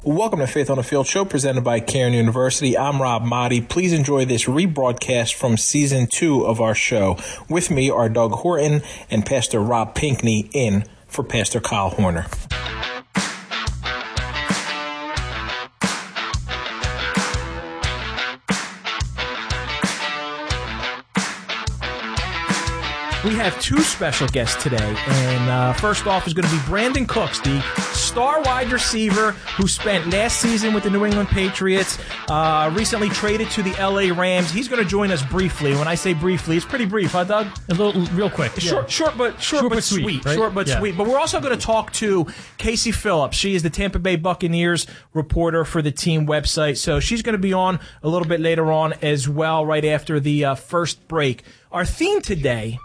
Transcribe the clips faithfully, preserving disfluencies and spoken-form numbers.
Welcome to Faith on the Field Show, presented by Cairn University. I'm Rob Motti. Please enjoy this rebroadcast from Season two of our show. With me are Doug Horton and Pastor Rob Pinkney, in for Pastor Kyle Horner. We have two special guests today, and uh, first off is going to be Brandin Cooks, the star wide receiver who spent last season with the New England Patriots, uh, recently traded to the L A Rams. He's going to join us briefly. When I say briefly, it's pretty brief, huh, Doug? A little, real quick. Short, yeah. short, but short, short but, but sweet. sweet. Right? Short but yeah. sweet. But we're also going to talk to Casey Phillips. She is the Tampa Bay Buccaneers reporter for the team website, so she's going to be on a little bit later on as well, right after the uh, first break. Our theme today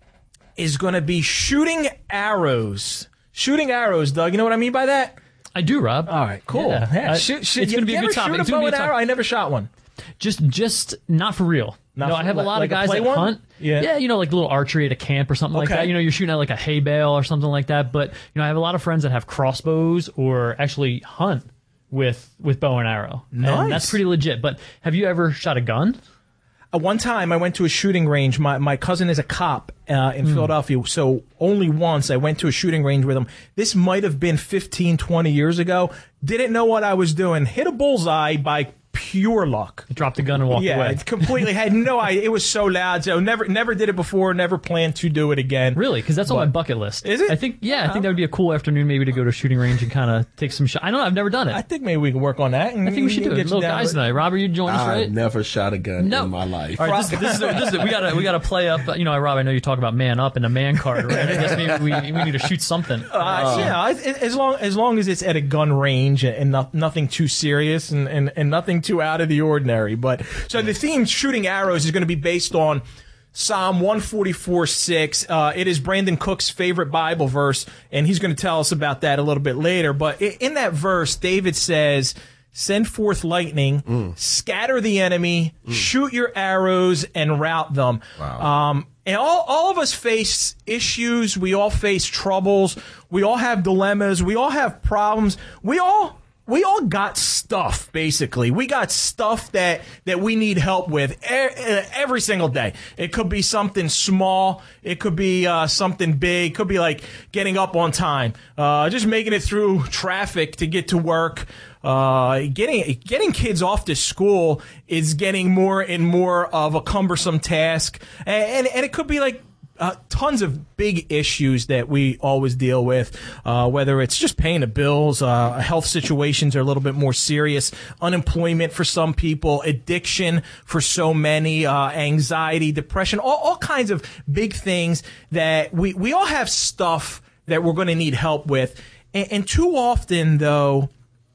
is going to be shooting arrows. Shooting arrows, Doug. You know what I mean by that? I do, Rob. All right, cool. Yeah. Yeah. Uh, shoot, shoot, it's going to be a good topic. Shoot a bow and arrow? I never shot one. Just, just not for real. Not no, for, I have a lot like of guys that one? hunt. Yeah. yeah, you know, like a little archery at a camp or something okay. like that. You know, you're shooting at like a hay bale or something like that. But you know, I have a lot of friends that have crossbows or actually hunt with with bow and arrow. Nice. And that's pretty legit. But have you ever shot a gun? Uh, one time I went to a shooting range. My my cousin is a cop uh, in mm. Philadelphia, so only once I went to a shooting range with him. This might have been fifteen, twenty years ago. Didn't know what I was doing. Hit a bullseye by pure luck. You dropped the gun and walked yeah, away. Yeah, completely had no idea. It was so loud. So never never did it before, never planned to do it again. Really? Because that's but, on my bucket list. Is it? I think, yeah, I think that would be a cool afternoon maybe to go to a shooting range and kind of take some shots. I don't know, I've never done it. I think maybe we can work on that. And I think we should do it. Little guys tonight. Robert, you join us, right? I've never shot a gun no. in my life. All right, this, this is, this is, we gotta we gotta play up. You know, Rob, I know you talk about man up and a man card, right? I guess maybe we, we need to shoot something. Uh, uh, yeah, as long as long as it's at a gun range and not, nothing too serious and, and, and nothing too out of the ordinary. But so the theme shooting arrows is going to be based on Psalm one forty-four six. Uh, it is Brandin Cook's favorite Bible verse, and he's going to tell us about that a little bit later. But in that verse, David says, send forth lightning, mm. scatter the enemy, mm. shoot your arrows, and rout them. Wow. Um, and all, all of us face issues. We all face troubles. We all have dilemmas. We all have problems. We all... We all got stuff, basically. We got stuff that, that we need help with every single day. It could be something small. It could be uh, something big. It could be like getting up on time, uh, just making it through traffic to get to work. Uh, getting getting kids off to school is getting more and more of a cumbersome task. And, and, and it could be like Uh, tons of big issues that we always deal with, uh, whether it's just paying the bills, uh, health situations are a little bit more serious, unemployment for some people, addiction for so many, uh, anxiety, depression, all, all kinds of big things that we, we all have stuff that we're going to need help with. And, and too often, though,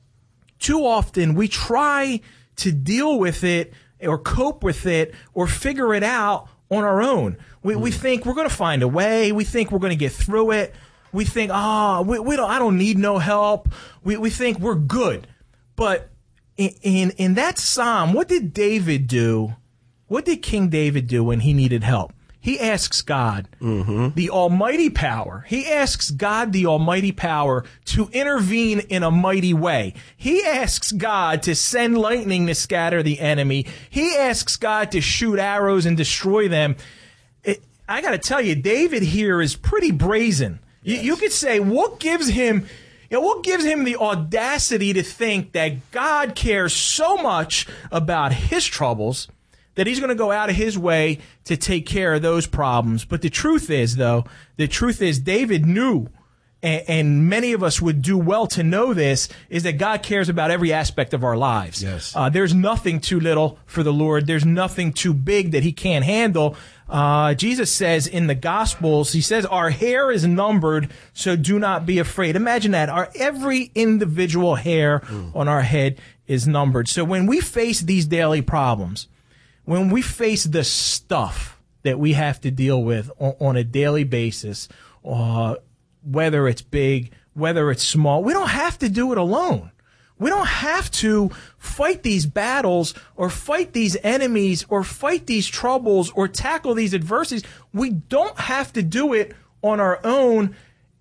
too often we try to deal with it or cope with it or figure it out on our own. We we think we're going to find a way. We think we're going to get through it. We think, ah, oh, we, we don't. I don't need no help. We we think we're good. But in, in in that psalm, what did David do? What did King David do when he needed help? He asks God, mm-hmm. the Almighty Power. He asks God, the Almighty Power, to intervene in a mighty way. He asks God to send lightning to scatter the enemy. He asks God to shoot arrows and destroy them. It, I got to tell you, David here is pretty brazen. Yes. You, you could say, what gives him, you know, what gives him the audacity to think that God cares so much about his troubles that he's going to go out of his way to take care of those problems? But the truth is, though, the truth is David knew, and, and many of us would do well to know this, is that God cares about every aspect of our lives. Yes. Uh, there's nothing too little for the Lord. There's nothing too big that he can't handle. Uh, Jesus says in the Gospels, he says, our hair is numbered, so do not be afraid. Imagine that. Our every individual hair mm. on our head is numbered. So when we face these daily problems, when we face the stuff that we have to deal with on, on a daily basis, uh, whether it's big, whether it's small, we don't have to do it alone. We don't have to fight these battles or fight these enemies or fight these troubles or tackle these adversities. We don't have to do it on our own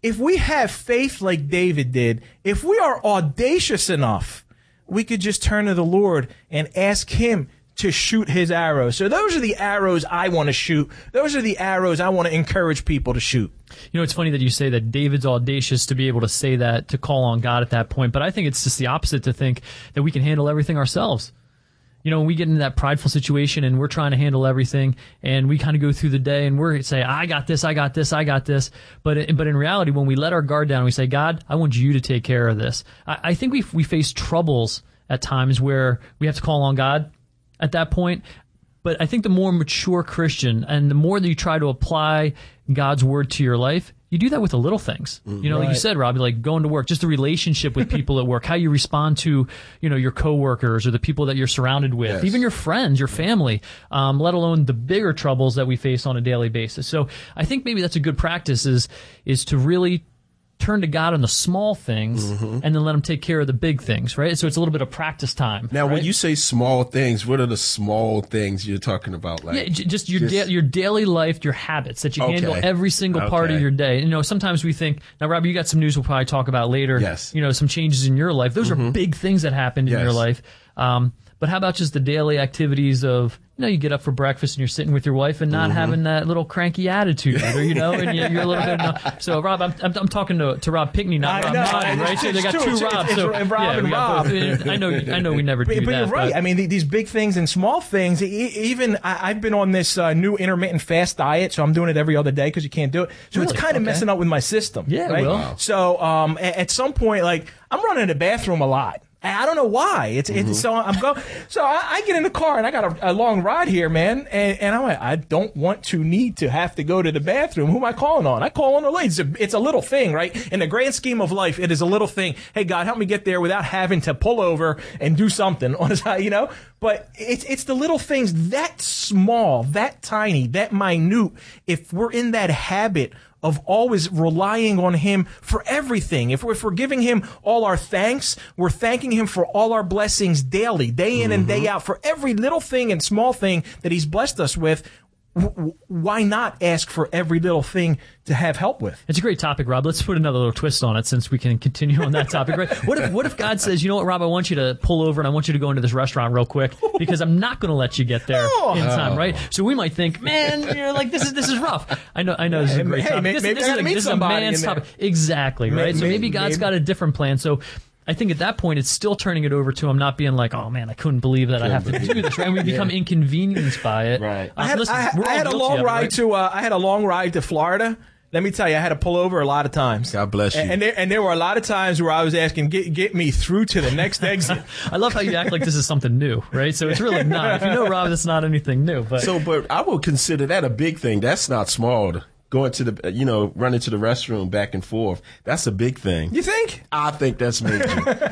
if we have faith like David did, if we are audacious enough, we could just turn to the Lord and ask him to shoot his arrows. So those are the arrows I want to shoot. Those are the arrows I want to encourage people to shoot. You know, it's funny that you say that David's audacious to be able to say that, to call on God at that point, but I think it's just the opposite to think that we can handle everything ourselves. You know, when we get into that prideful situation and we're trying to handle everything and we kind of go through the day and we're say, I got this, I got this, I got this. But but in reality, when we let our guard down, we say, God, I want you to take care of this. I, I think we we face troubles at times where we have to call on God at that point. But I think the more mature Christian and the more that you try to apply God's word to your life, you do that with the little things. You know, right. Like you said, Robbie, like going to work, just the relationship with people at work, how you respond to, you know, your coworkers or the people that you're surrounded with, yes. even your friends, your family, um, let alone the bigger troubles that we face on a daily basis. So I think maybe that's a good practice is, is to really turn to God on the small things mm-hmm. and then let him take care of the big things, right? So it's a little bit of practice time. Now, right? when you say small things, what are the small things you're talking about? Like, yeah, j- just your just... Da- your daily life, your habits that you okay. handle every single okay. part of your day. You know, sometimes we think, now, Robbie, you got some news we'll probably talk about later. Yes. You know, some changes in your life. Those mm-hmm. are big things that happened yes. in your life. Um, but how about just the daily activities of, you know, you get up for breakfast and you're sitting with your wife and not mm-hmm. having that little cranky attitude, or, you know, and you're, you're a little bit. No. So, Rob, I'm, I'm I'm talking to to Rob Pickney, not Rob Martin, right? So they got two Robs. So Rob yeah, and Rob. Both. I know, I know, we never do but, but that. You're right. But. I mean, these big things and small things. Even I, I've been on this uh, new intermittent fast diet, so I'm doing it every other day because you can't do it. So really? It's kind of okay. messing up with my system. Yeah, right? Will. Wow. So um, at, at some point, like I'm running to the bathroom a lot. I don't know why. It's mm-hmm. it's so I'm go so I, I get in the car and I got a, a long ride here, man, and, and I'm like, I don't want to need to have to go to the bathroom. Who am I calling on? I call on the ladies. It's a, it's a little thing, right? In the grand scheme of life, it is a little thing. Hey, God, help me get there without having to pull over and do something on the side, you know. But it's it's the little things that small, that tiny, that minute. If we're in that habit of always relying on him for everything. If we're, if we're giving him all our thanks, we're thanking him for all our blessings daily, day in mm-hmm. and day out, for every little thing and small thing that he's blessed us with. W- why not ask for every little thing to have help with? It's a great topic, Rob. Let's put another little twist on it since we can continue on that topic. Right? What if what if God says, you know what, Rob, I want you to pull over and I want you to go into this restaurant real quick because I'm not going to let you get there oh. in time, right? So we might think, man, you're like this is this is rough. I know I know this is a great hey, topic. Maybe, this, maybe this, is, a, this is a man's topic. Exactly, right? Maybe, so maybe God's maybe. got a different plan. So I think at that point, it's still turning it over to him, not being like, oh, man, I couldn't believe that I have to do this, right? And we become yeah. inconvenienced by it. Right. Uh, I had, listen, I, I had a long ride right? to, uh, I had a long ride to Florida. Let me tell you, I had to pull over a lot of times. God bless you. And, and, there, and there were a lot of times where I was asking, get get me through to the next exit. I love how you act like this is something new, right? So it's really not. If you know Rob, it's not anything new. But So, but I would consider that a big thing. That's not small. Going to the, you know, running to the restroom back and forth. That's a big thing. You think? I think that's major.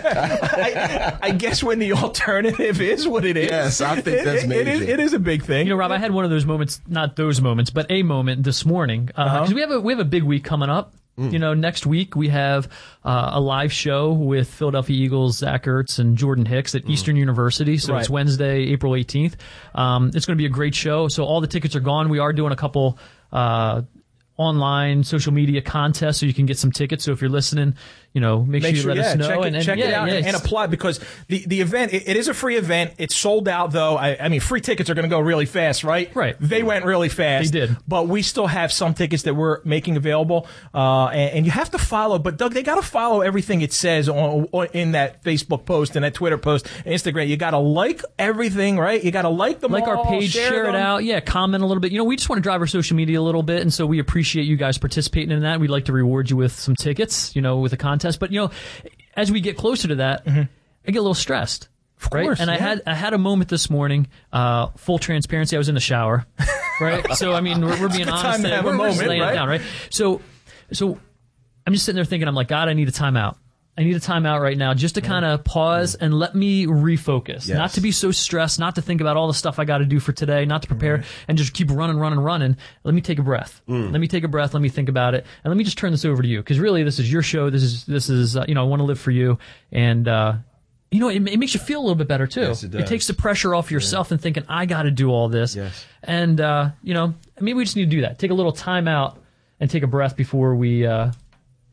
I, I guess when the alternative is what it is. Yes, I think that's major. It, it, is, it is a big thing. You know, Rob, I had one of those moments, not those moments, but a moment this morning. Because uh, uh-huh. we have a we have a big week coming up. Mm. You know, next week we have uh, a live show with Philadelphia Eagles Zach Ertz and Jordan Hicks at mm. Eastern University. So right. it's Wednesday, April eighteenth. Um, it's going to be a great show. So all the tickets are gone. We are doing a couple Uh, online social media contest so you can get some tickets. So if you're listening, you know, make, make sure you sure, let yeah, us know. Check it, and, and, check yeah, it out yeah, and, and apply because the, the event, it, it is a free event. It's sold out, though. I, I mean, free tickets are going to go really fast, right? Right. They went really fast. They did. But we still have some tickets that we're making available. Uh, and, and you have to follow. But, Doug, they got to follow everything it says on, on in that Facebook post and that Twitter post and Instagram. You got to like everything, right? You got to like them Like all, our page, share, share it out. Yeah, comment a little bit. You know, we just want to drive our social media a little bit. And so we appreciate you guys participating in that. We'd like to reward you with some tickets, you know, with a contest. But, you know, as we get closer to that, mm-hmm. I get a little stressed. Of course, right? And yeah. I had I had a moment this morning, uh, full transparency, I was in the shower, right? So, I mean, we're, we're being honest. Time to have we're, a moment, we're laying right? it down, right? So, so I'm just sitting there thinking, I'm like, God, I need a timeout. I need a timeout right now just to kind of pause and let me refocus. Yes. Not to be so stressed, not to think about all the stuff I got to do for today, not to prepare, right. and just keep running, running, running. Let me take a breath. Mm. Let me take a breath. Let me think about it. And let me just turn this over to you. Because really, this is your show. This is, this is uh, you know, I want to live for you. And, uh, you know, it, it makes you feel a little bit better, too. Yes, it does. It takes the pressure off yourself yeah. and thinking, I got to do all this. Yes. And, uh, you know, maybe we just need to do that. Take a little time out and take a breath before we... Uh,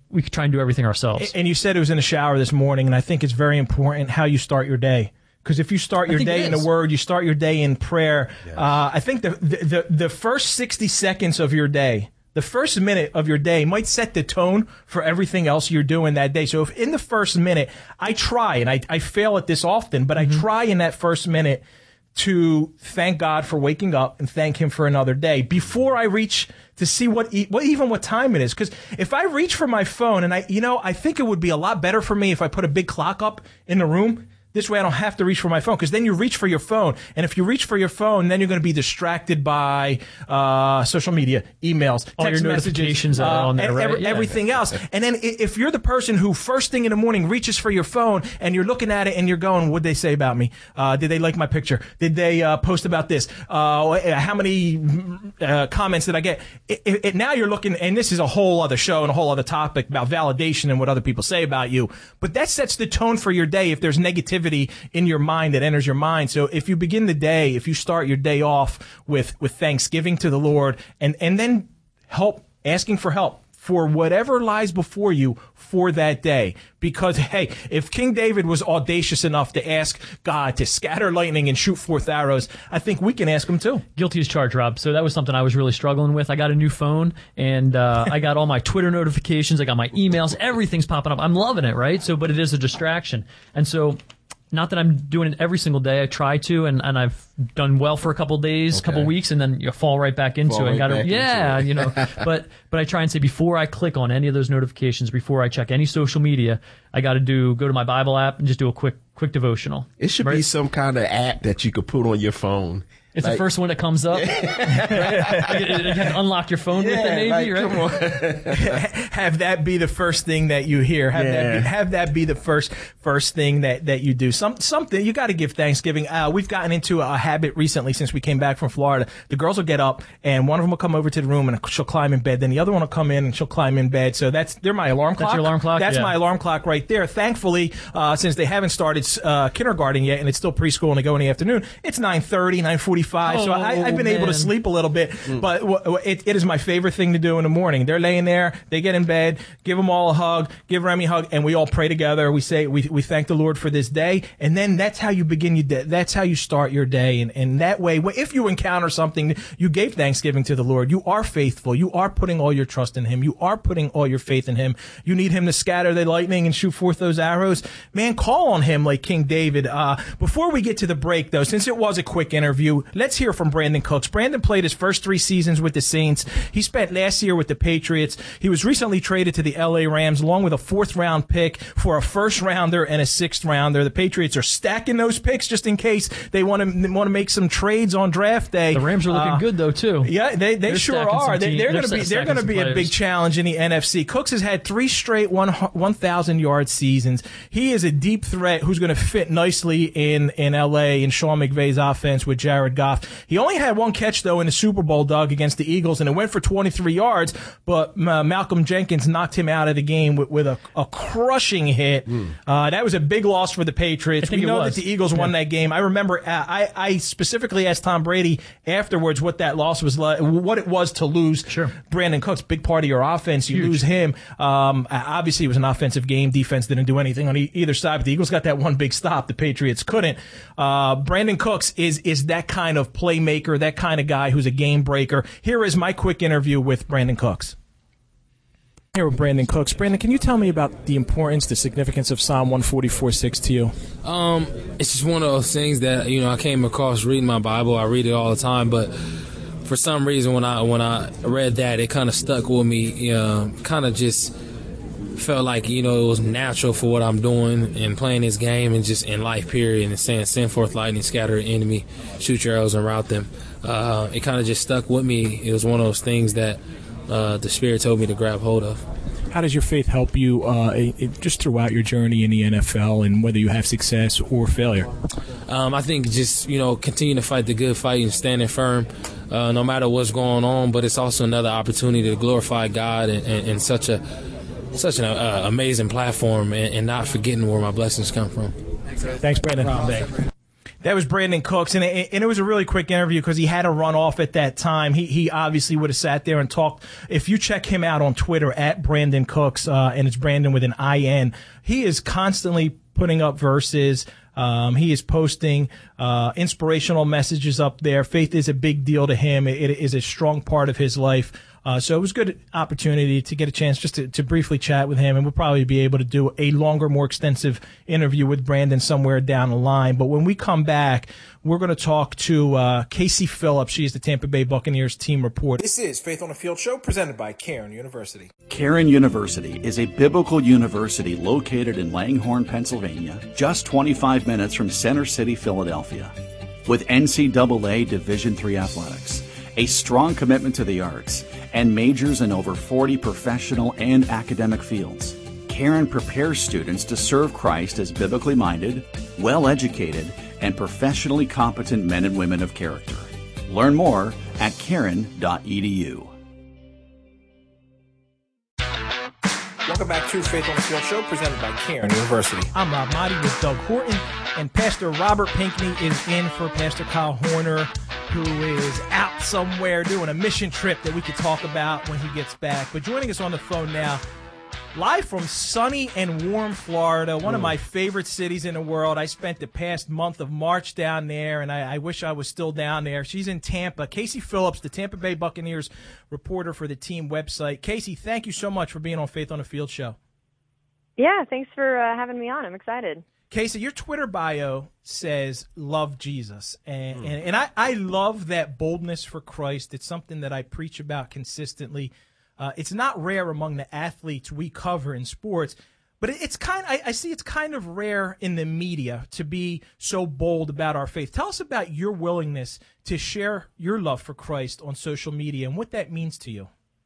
we could try and do everything ourselves. And you said it was in the shower this morning, and I think it's very important how you start your day. Because if you start your day in the Word, you start your day in prayer. Yes. Uh, I think the, the the first sixty seconds of your day, the first minute of your day might set the tone for everything else you're doing that day. So if in the first minute, I try, and I, I fail at this often, but mm-hmm. I try in that first minute to thank God for waking up and thank Him for another day before I reach to see what, what even what time it is. Because if I reach for my phone, and I, you know, I think it would be a lot better for me if I put a big clock up in the room. This way I don't have to reach for my phone, because then you reach for your phone. And if you reach for your phone, then you're going to be distracted by uh, social media, emails, all text your messages, notifications uh, on there, right? every, yeah. everything else. And then if you're the person who first thing in the morning reaches for your phone and you're looking at it and you're going, what'd they say about me? Uh, did they like my picture? Did they uh, post about this? Uh, how many uh, comments did I get? It, it, it, now you're looking, and this is a whole other show and a whole other topic about validation and what other people say about you. But that sets the tone for your day if there's negativity in your mind that enters your mind. So if you begin the day, if you start your day off with, with thanksgiving to the Lord, and, and then help, asking for help for whatever lies before you for that day. Because, hey, if King David was audacious enough to ask God to scatter lightning and shoot forth arrows, I think we can ask him too. Guilty as charged, Rob. So that was something I was really struggling with. I got a new phone, and uh, I got all my Twitter notifications. I got my emails. Everything's popping up. I'm loving it, right? So, but it is a distraction. And so, not that I'm doing it every single day. I try to, and, and I've done well for a couple of days, a okay. couple of weeks, and then you fall right back into fall it. Right gotta, back yeah, into it. you know. But but I try and say before I click on any of those notifications, before I check any social media, I got to do go to my Bible app and just do a quick quick devotional. It should right? be some kind of app that you could put on your phone. It's like, the first one that comes up. You have to unlock your phone yeah, with it, maybe, like, right? Come on. Have that be the first thing that you hear. Have yeah. that be, have that be the first first thing that, that you do. Some something you got to give Thanksgiving. Uh, we've gotten into a habit recently since we came back from Florida. The girls will get up, and one of them will come over to the room and she'll climb in bed. Then the other one will come in and she'll climb in bed. So that's they're my alarm clock. That's your alarm clock. That's yeah. my alarm clock right there. Thankfully, uh, since they haven't started uh, kindergarten yet, and it's still preschool and they go in the afternoon, it's nine thirty, nine forty-five. Oh, so I, I've been man. able to sleep a little bit, mm. but w- w- it, it is my favorite thing to do in the morning. They're laying there, they get in bed, give them all a hug, give Remy a hug, and we all pray together. We say, we we thank the Lord for this day, and then that's how you begin your day. That's how you start your day, and, and that way, if you encounter something, you gave thanksgiving to the Lord. You are faithful. You are putting all your trust in Him. You are putting all your faith in Him. You need Him to scatter the lightning and shoot forth those arrows. Man, call on Him like King David. Uh, before we get to the break, though, since it was a quick interview, let's hear from Brandin Cooks. Brandin played his first three seasons with the Saints. He spent last year with the Patriots. He was recently traded to the L A Rams along with a fourth round pick for a first rounder and a sixth rounder. The Patriots are stacking those picks just in case they want to want to make some trades on draft day. The Rams are looking uh, good though too. Yeah, they they they're sure They, are. They, they're going to be they're going to be players. a big challenge in the N F C. Cooks has had three straight one one thousand yard seasons. He is a deep threat who's going to fit nicely in in L A in Sean McVay's offense with Jared Goff. He only had one catch though in the Super Bowl, Doug, against the Eagles, and it went for twenty-three yards, but uh, Malcolm Jenkins knocked him out of the game with, with a, a crushing hit. Mm. Uh, that was a big loss for the Patriots. We know that the Eagles won yeah. that game. I remember uh, I, I specifically asked Tom Brady afterwards what that loss was like, what it was to lose sure. Brandin Cooks, big part of your offense. You Huge. lose him. Um, obviously, it was an offensive game. Defense didn't do anything on e- either side, but the Eagles got that one big stop. The Patriots couldn't. Uh, Brandin Cooks is is that kind of playmaker, that kind of guy who's a game breaker. Here is my quick interview with Brandin Cooks. Here with Brandin Cooks. Brandin, can you tell me about the importance, the significance of Psalm one forty-four six to you? Um, it's just one of those things that, you know, I came across reading my Bible. I read it all the time, but for some reason when I when I read that, it kind of stuck with me. Uh, kind of just felt like, you know, it was natural for what I'm doing and playing this game and just in life, period, and saying, send forth lightning, scatter the enemy, shoot your arrows and rout them. Uh, it kind of just stuck with me. It was one of those things that uh, the Spirit told me to grab hold of. How does your faith help you uh, it, just throughout your journey in the N F L and whether you have success or failure? Um, I think just, you know, continue to fight the good fight and standing firm uh, no matter what's going on, but it's also another opportunity to glorify God in, in, in such a such an uh, amazing platform and, and not forgetting where my blessings come from. Thanks, Brandin. That was Brandon Cooks, and it, and it was a really quick interview because he had to run off at that time. He he obviously would have sat there and talked. If you check him out on Twitter at Brandon Cooks, uh, and it's Brandon with an I N, he is constantly putting up verses. Um, he is posting uh, inspirational messages up there. Faith is a big deal to him. It, it is a strong part of his life. Uh, so it was a good opportunity to get a chance just to, to briefly chat with him, and we'll probably be able to do a longer, more extensive interview with Brandon somewhere down the line. But when we come back, we're going to talk to uh, Casey Phillips. She is the Tampa Bay Buccaneers team reporter. This is Faith on the Field show presented by Cairn University. Cairn University is a biblical university located in Langhorne, Pennsylvania, just twenty-five minutes from Center City, Philadelphia. With N C double A Division three athletics, a strong commitment to the arts, and majors in over forty professional and academic fields, Cairn prepares students to serve Christ as biblically minded, well-educated, and professionally competent men and women of character. Learn more at cairn dot e d u. Welcome back to Faith on the Field show presented by Cairn University. I'm Rob Motti with Doug Horton, and Pastor Robert Pinckney is in for Pastor Kyle Horner, who is out somewhere doing a mission trip that we could talk about when he gets back. But joining us on the phone now, live from sunny and warm Florida, one of my favorite cities in the world. I spent the past month of March down there, and I, I wish I was still down there. She's in Tampa. Casey Phillips, the Tampa Bay Buccaneers reporter for the team website. Casey, thank you so much for being on Faith on the Field show. Yeah, thanks for uh, having me on. I'm excited. Casey, your Twitter bio says love Jesus, and, mm. and, and I, I love that boldness for Christ. It's something that I preach about consistently. Uh, it's not rare among the athletes we cover in sports, but it's kind. I, I see it's kind of rare in the media to be so bold about our faith. Tell us about your willingness to share your love for Christ on social media and what that means to you.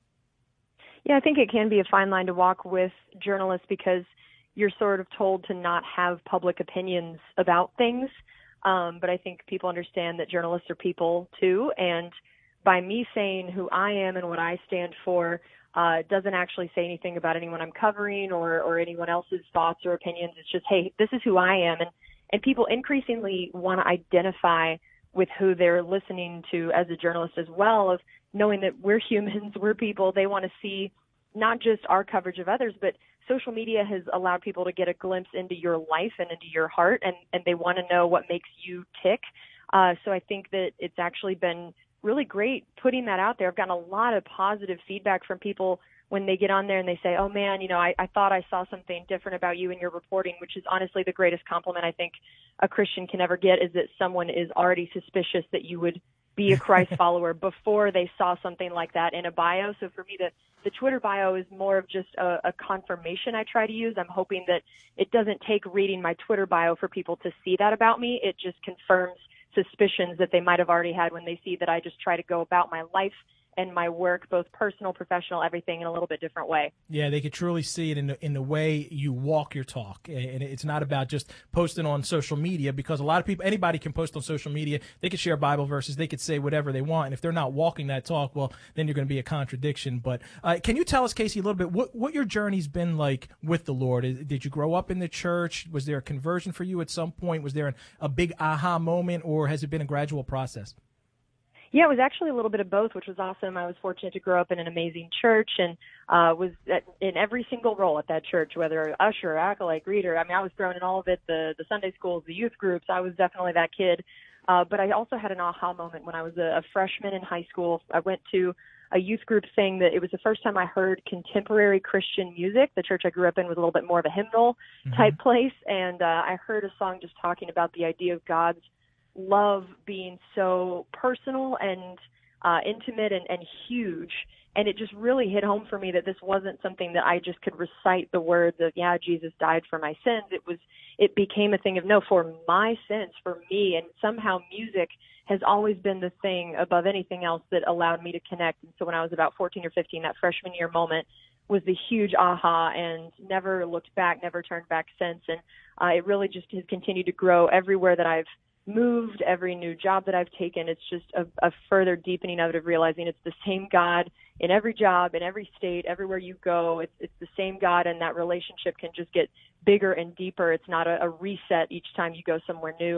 Yeah, I think it can be a fine line to walk with journalists because you're sort of told to not have public opinions about things. Um, but I think people understand that journalists are people too. And by me saying who I am and what I stand for, uh, it doesn't actually say anything about anyone I'm covering or, or anyone else's thoughts or opinions. It's just, hey, this is who I am. And, and people increasingly want to identify with who they're listening to as a journalist as well, of knowing that we're humans, we're people. They want to see not just our coverage of others, but social media has allowed people to get a glimpse into your life and into your heart, and, and they want to know what makes you tick. Uh, so I think that it's actually been really great putting that out there. I've gotten a lot of positive feedback from people when they get on there and they say, oh man, you know, I, I thought I saw something different about you in your reporting, which is honestly the greatest compliment I think a Christian can ever get, is that someone is already suspicious that you would be a Christ follower before they saw something like that in a bio. So for me, the, the Twitter bio is more of just a, a confirmation I try to use. I'm hoping that it doesn't take reading my Twitter bio for people to see that about me. It just confirms suspicions that they might have already had when they see that I just try to go about my life and my work, both personal, professional, everything in a little bit different way. Yeah, they could truly see it in the, in the way you walk your talk. And it's not about just posting on social media, because a lot of people, anybody can post on social media. They could share Bible verses. They could say whatever they want. And if they're not walking that talk, well, then you're going to be a contradiction. But uh, can you tell us, Casey, a little bit what, what your journey's been like with the Lord? Did you grow up in the church? Was there a conversion for you at some point? Was there an, a big aha moment, or has it been a gradual process? Yeah, it was actually a little bit of both, which was awesome. I was fortunate to grow up in an amazing church and uh, was at, in every single role at that church, whether usher, acolyte, greeter. I mean, I was thrown in all of it, the, the Sunday schools, the youth groups. I was definitely that kid. Uh, but I also had an aha moment when I was a, a freshman in high school. I went to a youth group saying that it was the first time I heard contemporary Christian music. The church I grew up in was a little bit more of a hymnal mm-hmm. type place. And uh, I heard a song just talking about the idea of God's love being so personal and uh, intimate and, and huge. And it just really hit home for me that this wasn't something that I just could recite the words of, yeah, Jesus died for my sins. It was, it became a thing of, no, for my sins, for me. And somehow music has always been the thing above anything else that allowed me to connect. And so when I was about fourteen or fifteen, that freshman year moment was the huge aha, and never looked back, never turned back since. And uh, it really just has continued to grow everywhere that I've moved, every new job that I've taken. It's just a, a further deepening of it, of realizing it's the same God in every job, in every state, everywhere you go. It's it's the same God, and that relationship can just get bigger and deeper. It's not a, a reset each time you go somewhere new. And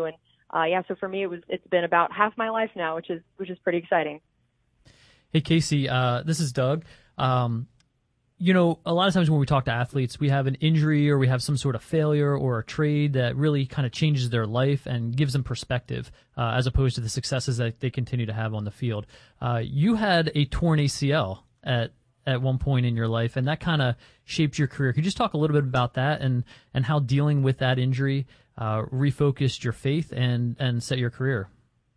uh, yeah, so for me, it was, it's been about half my life now, which is, which is pretty exciting. Hey, Casey, uh, this is Doug. Um, you know, a lot of times when we talk to athletes, we have an injury or we have some sort of failure or a trade that really kind of changes their life and gives them perspective, uh, as opposed to the successes that they continue to have on the field. Uh, you had a torn A C L at at one point in your life, and that kind of shaped your career. Could you just talk a little bit about that and, and how dealing with that injury uh, refocused your faith and, and set your career?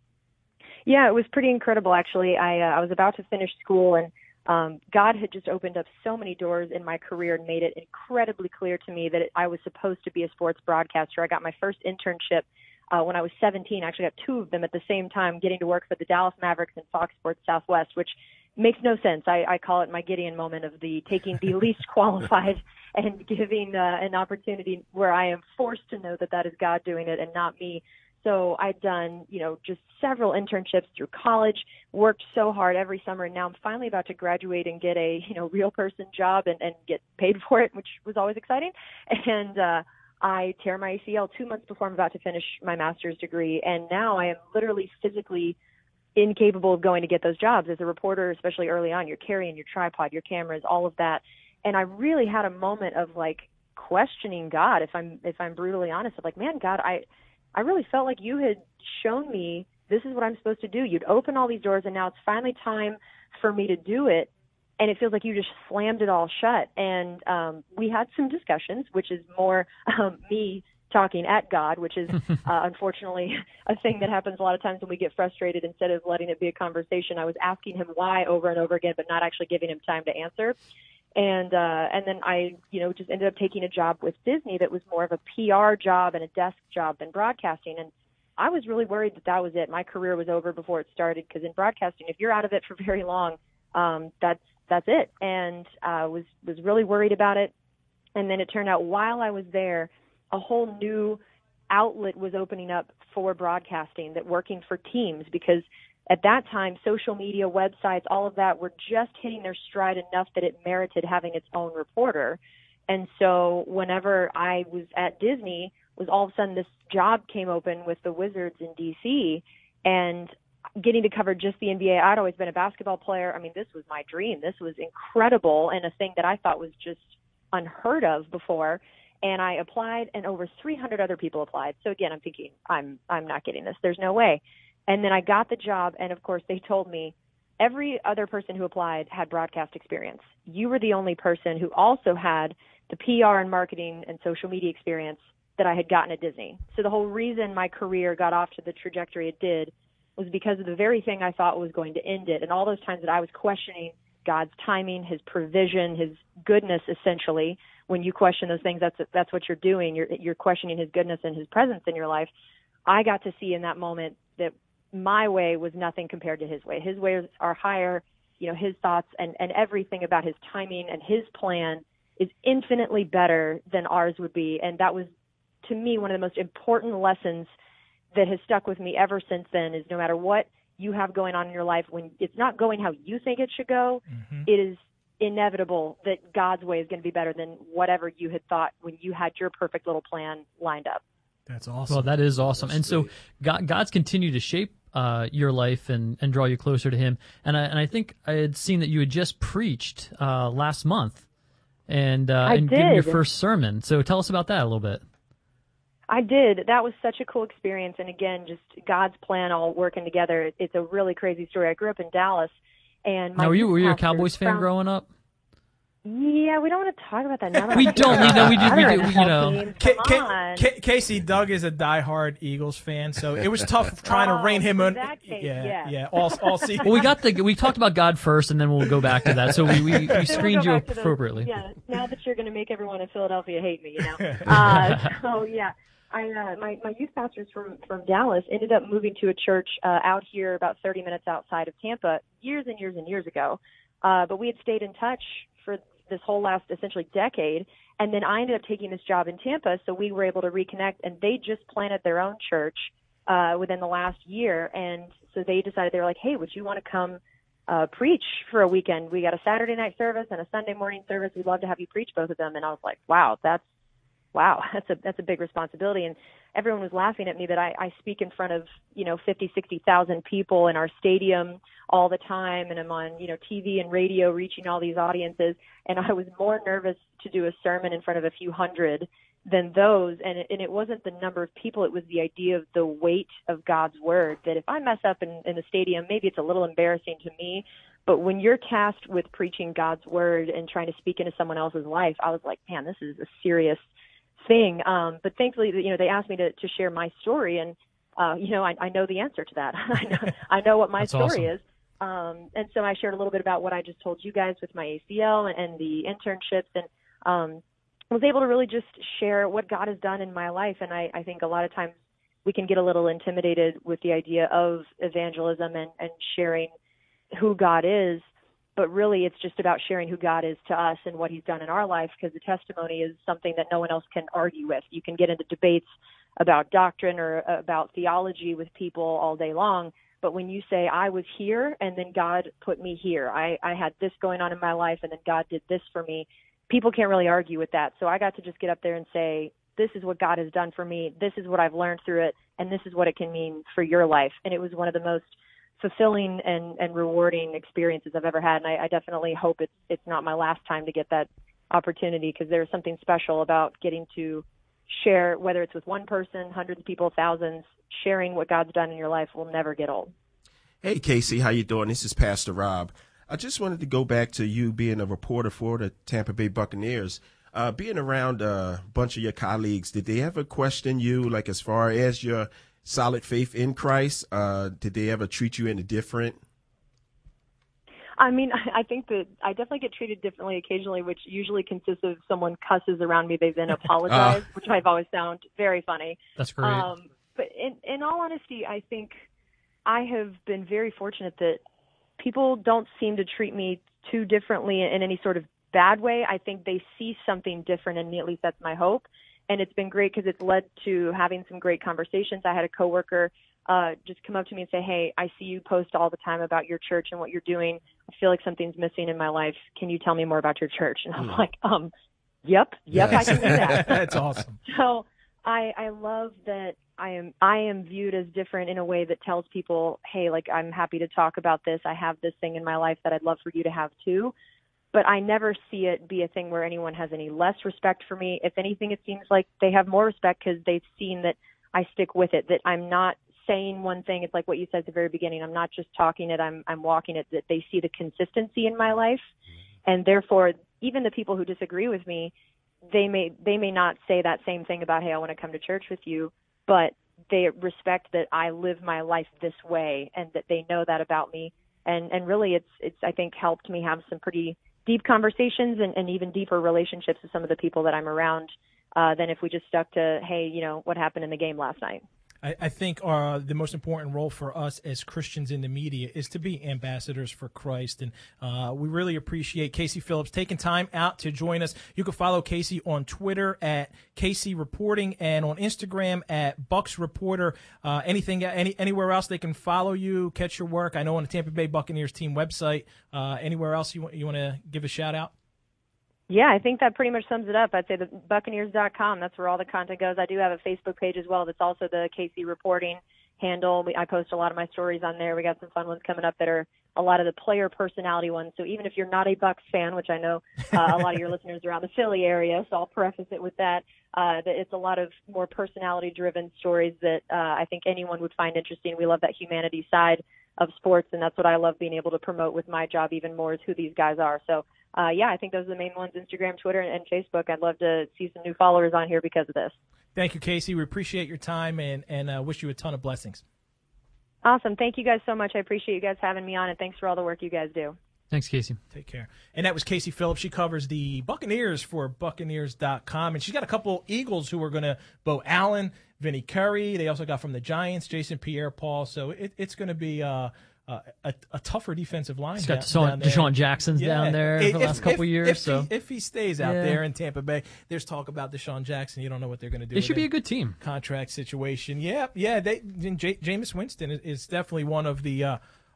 Yeah, it was pretty incredible, actually. I uh, I was about to finish school, and um, God had just opened up so many doors in my career and made it incredibly clear to me that it, I was supposed to be a sports broadcaster. I got my first internship uh, when I was seventeen. I actually got two of them at the same time, getting to work for the Dallas Mavericks and Fox Sports Southwest, which makes no sense. I, I call it my Gideon moment of the taking the least qualified and giving uh, an opportunity where I am forced to know that that is God doing it and not me. So I'd done, you know, just several internships through college, worked so hard every summer, and now I'm finally about to graduate and get a, you know, real person job and, and get paid for it, which was always exciting. And uh, I tear my A C L two months before I'm about to finish my master's degree, and now I am literally physically incapable of going to get those jobs. As a reporter, especially early on, you're carrying your tripod, your cameras, all of that. And I really had a moment of like questioning God, if I'm if I'm brutally honest, of like, man, God, I I really felt like you had shown me this is what I'm supposed to do. You'd open all these doors, and now it's finally time for me to do it. And it feels like you just slammed it all shut. And um, we had some discussions, which is more um, me talking at God, which is uh, unfortunately a thing that happens a lot of times when we get frustrated. Instead of letting it be a conversation, I was asking him why over and over again, but not actually giving him time to answer. And uh, and then I, you know, just ended up taking a job with Disney that was more of a P R job and a desk job than broadcasting. And I was really worried that that was it. My career was over before it started, because in broadcasting, if you're out of it for very long, um, that's that's it. And I uh, was was really worried about it. And then it turned out while I was there, a whole new outlet was opening up for broadcasting, that working for teams, because at that time, social media, websites, all of that were just hitting their stride enough that it merited having its own reporter. And so whenever I was at Disney, was all of a sudden this job came open with the Wizards in D C, and getting to cover just the N B A. I'd always been a basketball player. I mean, this was my dream. This was incredible, and a thing that I thought was just unheard of before. And I applied, and over three hundred other people applied. So again, I'm thinking, I'm I'm not getting this. There's no way. And then I got the job, and of course they told me every other person who applied had broadcast experience. You were the only person who also had the P R and marketing and social media experience that I had gotten at Disney. So the whole reason my career got off to the trajectory it did was because of the very thing I thought was going to end it. And all those times that I was questioning God's timing, his provision, his goodness, essentially. When you question those things, that's that's what you're doing. You're you're questioning his goodness and his presence in your life. I got to see in that moment that my way was nothing compared to his way. His ways are higher, you know, his thoughts and, and everything about his timing and his plan is infinitely better than ours would be. And that was, to me, one of the most important lessons that has stuck with me ever since then, is no matter what you have going on in your life, when it's not going how you think it should go, mm-hmm. it is inevitable that God's way is going to be better than whatever you had thought when you had your perfect little plan lined up. That's awesome. Well, that is awesome. That's and so God, God's continued to shape uh, your life and, and draw you closer to him. And I, and I think I had seen that you had just preached uh, last month and, uh, and given your first sermon. So tell us about that a little bit. I did. That was such a cool experience. And again, just God's plan all working together. It's a really crazy story. I grew up in Dallas. And my now, were you, were you a Cowboys fan from, growing up? Yeah, we don't want to talk about that now. we don't. We know. We do. We do. You know. K- K- K- Casey, Doug is a diehard Eagles fan, so it was tough trying oh, to rein him in. That case, yeah, yeah, yeah. All, all season. Well, we got the. We talked about God first, and then we'll go back to that. So we we, we screened we'll you appropriately. The, yeah. Now that you're going to make everyone in Philadelphia hate me, you know. uh, so yeah. I, uh, my, my youth pastors from, from Dallas ended up moving to a church uh, out here about thirty minutes outside of Tampa years and years and years ago. Uh, but we had stayed in touch for this whole last essentially decade. And then I ended up taking this job in Tampa, so we were able to reconnect. And they just planted their own church uh, within the last year. And so they decided, they were like, hey, would you want to come uh, preach for a weekend? We got a Saturday night service and a Sunday morning service. We'd love to have you preach both of them. And I was like, wow, that's wow, that's a that's a big responsibility. And everyone was laughing at me that I, I speak in front of, you know, fifty, sixty thousand people in our stadium all the time, and I'm on, you know, T V and radio reaching all these audiences, and I was more nervous to do a sermon in front of a few hundred than those. And it, and it wasn't the number of people, it was the idea of the weight of God's word, that if I mess up in, in the stadium, maybe it's a little embarrassing to me, but when you're tasked with preaching God's word and trying to speak into someone else's life, I was like, man, this is a serious thing. Um, but thankfully, you know, they asked me to, to share my story, and, uh, you know, I, I know the answer to that. I, know, I know what my That's story awesome. is. Um, and so I shared a little bit about what I just told you guys with my A C L and, and the internships, and um, was able to really just share what God has done in my life. And I, I think a lot of times we can get a little intimidated with the idea of evangelism and, and sharing who God is, but really it's just about sharing who God is to us and what he's done in our life, because the testimony is something that no one else can argue with. You can get into debates about doctrine or about theology with people all day long, but when you say, I was here and then God put me here, I, I had this going on in my life and then God did this for me, people can't really argue with that. So I got to just get up there and say, this is what God has done for me, this is what I've learned through it, and this is what it can mean for your life. And it was one of the most fulfilling and, and rewarding experiences I've ever had. And I, I definitely hope it's it's not my last time to get that opportunity, because there's something special about getting to share, whether it's with one person, hundreds of people, thousands, sharing what God's done in your life will never get old. Hey, Casey, how you doing? This is Pastor Rob. I just wanted to go back to you being a reporter for the Tampa Bay Buccaneers. Uh, being around a bunch of your colleagues, did they ever question you, like as far as your solid faith in Christ? Uh, did they ever treat you any different? I mean, I think that I definitely get treated differently occasionally, which usually consists of someone cusses around me, they then apologize, uh. which I've always found very funny. That's great. Um, but in, in all honesty, I think I have been very fortunate that people don't seem to treat me too differently in any sort of bad way. I think they see something different in me, at least that's my hope. And it's been great because it's led to having some great conversations. I had a coworker uh, just come up to me and say, hey, I see you post all the time about your church and what you're doing. I feel like something's missing in my life. Can you tell me more about your church? And I'm mm. like, um, yep, yep, yes. I can do that. That's awesome. So I, I love that I am I am viewed as different in a way that tells people, hey, like, I'm happy to talk about this. I have this thing in my life that I'd love for you to have too. But I never see it be a thing where anyone has any less respect for me. If anything, it seems like they have more respect because they've seen that I stick with it, that I'm not saying one thing. It's like what you said at the very beginning. I'm not just talking it, I'm I'm walking it, that they see the consistency in my life. And therefore, even the people who disagree with me, they may they may not say that same thing about, hey, I want to come to church with you, but they respect that I live my life this way and that they know that about me. And and really it's it's I think helped me have some pretty deep conversations and, and even deeper relationships with some of the people that I'm around uh, than if we just stuck to, hey, you know, what happened in the game last night. I, I think uh, the most important role for us as Christians in the media is to be ambassadors for Christ. And uh, we really appreciate Casey Phillips taking time out to join us. You can follow Casey on Twitter at Casey Reporting and on Instagram at Bucks Reporter. Uh, anything, any, anywhere else they can follow you, catch your work. I know on the Tampa Bay Buccaneers team website. Uh, anywhere else you want, you want to give a shout out? Yeah, I think that pretty much sums it up. I'd say the Buccaneers dot com, that's where all the content goes. I do have a Facebook page as well that's also the Casey Reporting handle. We, I post a lot of my stories on there. We got some fun ones coming up that are a lot of the player personality ones. So even if you're not a Bucs fan, which I know uh, a lot of your listeners are around the Philly area, so I'll preface it with that, uh, that it's a lot of more personality-driven stories that uh, I think anyone would find interesting. We love that humanity side of sports, and that's what I love being able to promote with my job even more, is who these guys are. So Uh, yeah, I think those are the main ones, Instagram, Twitter, and Facebook. I'd love to see some new followers on here because of this. Thank you, Casey. We appreciate your time and, and uh, wish you a ton of blessings. Awesome. Thank you guys so much. I appreciate you guys having me on, and thanks for all the work you guys do. Thanks, Casey. Take care. And that was Casey Phillips. She covers the Buccaneers for Buccaneers dot com. And she's got a couple Eagles who are going to, Bo Allen, Vinny Curry. They also got from the Giants, Jason Pierre-Paul. So it, it's going to be uh, uh, a, a tougher defensive line. He's got down, Deshaun, Deshaun Jackson's yeah. down there if, for the last couple if, years. If, so he, if he stays out yeah. there in Tampa Bay, there's talk about Deshaun Jackson. You don't know what they're going to do. They should be a good team. Contract situation. Yeah, yeah. They, J- Jameis Winston is, is definitely one of the uh,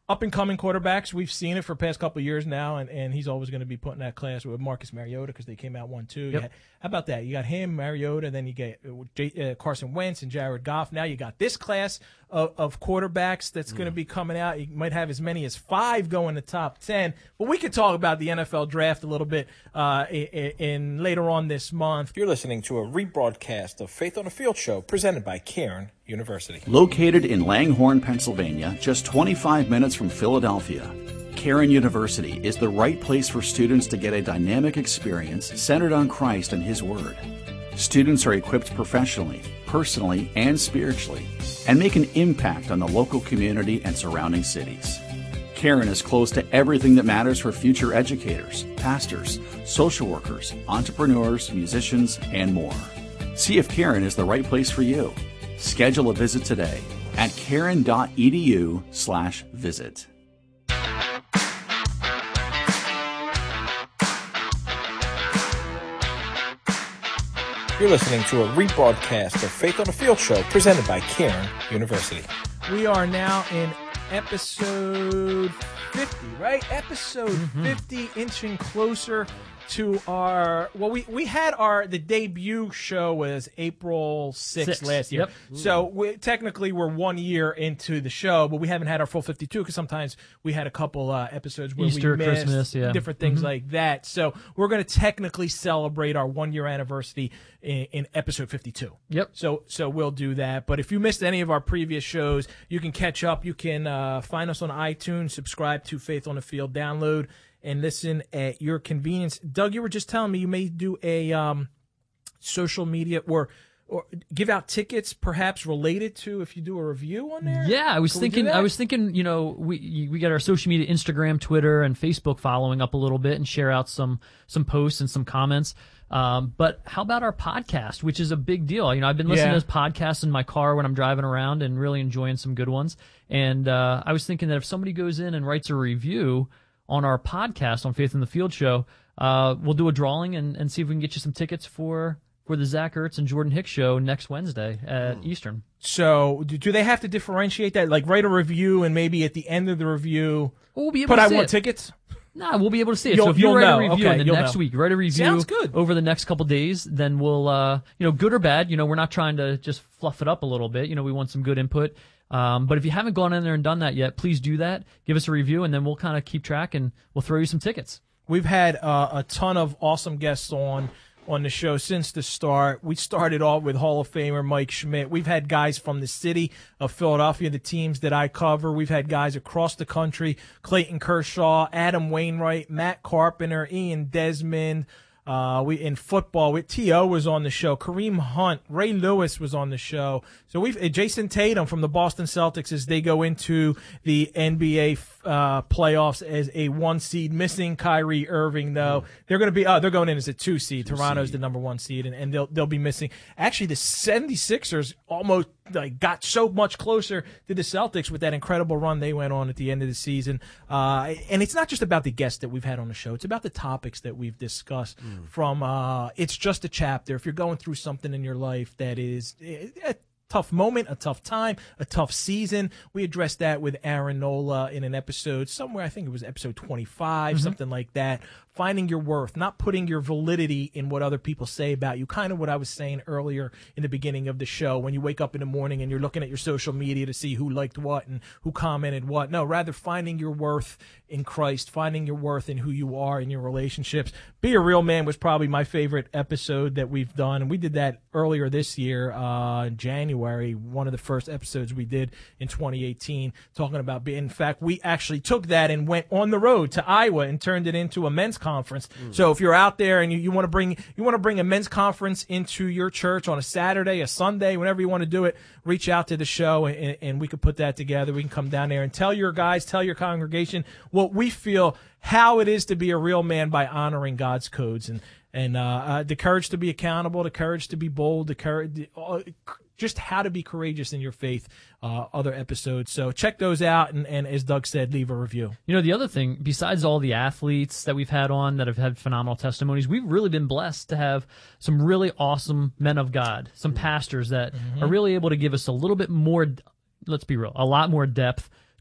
up-and-coming quarterbacks. We've seen it for the past couple of years now, and, and he's always going to be put in that class with Marcus Mariota because they came out one two. Yep. How about that? You got him, Mariota, then you get uh, Carson Wentz and Jared Goff. Now you got this class of, of quarterbacks that's mm. going to be coming out. You might have as many as five go in the top ten. But we could talk about the N F L draft a little bit uh, in, in later on this month. You're listening to a rebroadcast of Faith on the Field show presented by Cairn University. Located in Langhorne, Pennsylvania, just twenty-five minutes from Philadelphia, Cairn University is the right place for students to get a dynamic experience centered on Christ and His Word. Students are equipped professionally, personally, and spiritually, and make an impact on the local community and surrounding cities. Cairn is close to everything that matters for future educators, pastors, social workers, entrepreneurs, musicians, and more. See if Cairn is the right place for you. Schedule a visit today at cairn.edu slash visit. You're listening to a rebroadcast of Faith on the Field show presented by Cairn University. We are now in episode fifty, right? Episode mm-hmm. fifty, inching closer to our, well, we, we had our, the debut show was April sixth Six. last year. Yep. So we, technically we're one year into the show, but we haven't had our full fifty-two because sometimes we had a couple uh, episodes where Easter, we missed Christmas, yeah. different things mm-hmm. like that. So we're going to technically celebrate our one year anniversary in, in episode fifty-two. Yep. So, so we'll do that. But if you missed any of our previous shows, you can catch up. You can uh, find us on iTunes, subscribe to Faith on the Field, download, and listen at your convenience. Doug, you were just telling me you may do a um, social media or or give out tickets, perhaps related to if you do a review on there. Yeah, I was Can thinking. I was thinking. You know, we we got our social media, Instagram, Twitter, and Facebook following up a little bit and share out some some posts and some comments. Um, but how about our podcast, which is a big deal? You know, I've been listening Yeah. to this podcast in my car when I'm driving around and really enjoying some good ones. And uh, I was thinking that if somebody goes in and writes a review on our podcast on Faith in the Field show, uh, we'll do a drawing and, and see if we can get you some tickets for, for the Zach Ertz and Jordan Hicks show next Wednesday at mm. Eastern. So do, do they have to differentiate that? Like write a review and maybe at the end of the review, we'll be able but to I see want it. tickets? Nah, we'll be able to see it. You'll, so if you you'll write know. a review okay, and then you'll next know. week, write a review Sounds good. over the next couple days, then we'll, uh, you know, good or bad, you know, we're not trying to just fluff it up a little bit. You know, we want some good input. Um, but if you haven't gone in there and done that yet, please do that. Give us a review, and then we'll kind of keep track, and we'll throw you some tickets. We've had uh, a ton of awesome guests on on the show since the start. We started off with Hall of Famer Mike Schmidt. We've had guys from the city of Philadelphia, the teams that I cover. We've had guys across the country, Clayton Kershaw, Adam Wainwright, Matt Carpenter, Ian Desmond. Uh, we in football, we, T O was on the show. Kareem Hunt, Ray Lewis was on the show. So we've uh, Jason Tatum from the Boston Celtics as they go into the N B A uh, playoffs as a one seed, missing Kyrie Irving though. Mm. They're going to be, uh, they're going in as a two seed. Two Toronto's seed. The number one seed, and, and they'll they'll be missing. Actually, the seventy-sixers almost like got so much closer to the Celtics with that incredible run they went on at the end of the season. Uh, and it's not just about the guests that we've had on the show; it's about the topics that we've discussed. Mm. From uh, it's just a chapter. If you're going through something in your life that is a tough moment, a tough time, a tough season, we addressed that with Aaron Nola in an episode somewhere. I think it was episode twenty-five, mm-hmm. something like that. Finding your worth, not putting your validity in what other people say about you. Kind of what I was saying earlier in the beginning of the show. When you wake up in the morning and you're looking at your social media to see who liked what and who commented what. No, rather finding your worth in Christ, finding your worth in who you are in your relationships. Be a Real Man was probably my favorite episode that we've done. And we did that earlier this year, uh, in January, one of the first episodes we did in twenty eighteen, talking about being, in fact, we actually took that and went on the road to Iowa and turned it into a men's conference. Mm. So if you're out there and you, you want to bring you want to bring a men's conference into your church on a Saturday, a Sunday, whenever you want to do it, reach out to the show and, and we can put that together. We can come down there and tell your guys, tell your congregation what we feel, how it is to be a real man by honoring God's codes and and uh, uh, the courage to be accountable, the courage to be bold, the courage. Uh, just how to be courageous in your faith, uh, other episodes. So check those out, and, and as Doug said, leave a review. You know, the other thing, besides all the athletes that we've had on that have had phenomenal testimonies, we've really been blessed to have some really awesome men of God, some pastors that mm-hmm. are really able to give us a little bit more, let's be real, a lot more depth